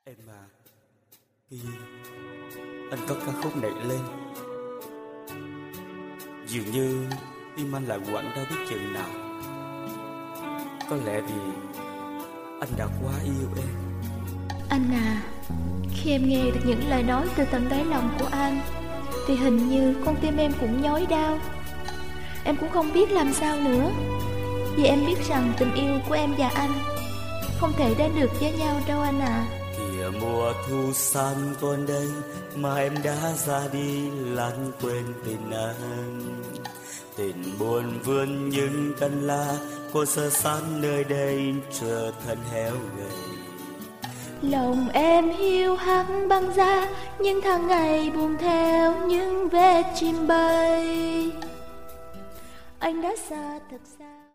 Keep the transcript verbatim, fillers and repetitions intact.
Em à, khi anh có ca khúc này lên, dường như tim anh lại quặn đau biết chừng nào. Có lẽ vì anh đã quá yêu em. Anh à, khi em nghe được những lời nói từ tận đáy lòng của anh thì hình như con tim em cũng nhói đau. Em cũng không biết làm sao nữa, vì em biết rằng tình yêu của em và anh không thể đến được với nhau đâu anh à. Kìa mùa thu san còn đây mà em đã ra đi lãng quên tình anh. Tình buồn vươn những căn lá của sơ sát nơi đây trở thành héo gầy. Lòng em hiu hắt băng giá, những tháng ngày buồn theo những vết chim bay. Anh đã xa thật xa.